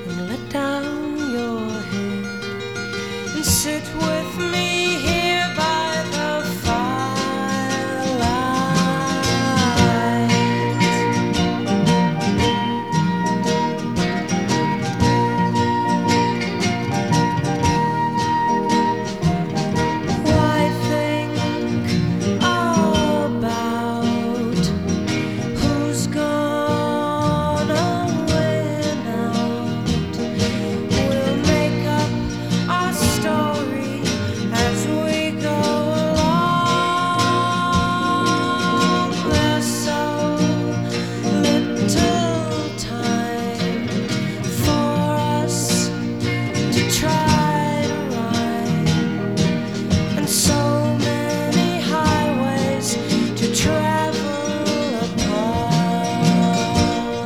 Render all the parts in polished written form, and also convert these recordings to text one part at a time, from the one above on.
and let down your head and sit with me here by the firelight. Why think about who's gonna win out? We'll make up our story as we go along. There's so little time for us to try to rhyme, and so many highways to travel upon.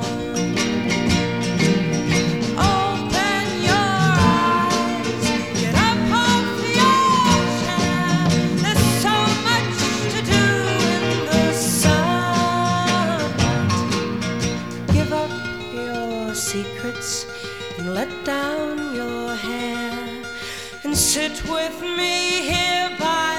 Open your eyes, get up off your chair. There's so much to do in the sun. Give up your secrets and let down your hair and sit with me here by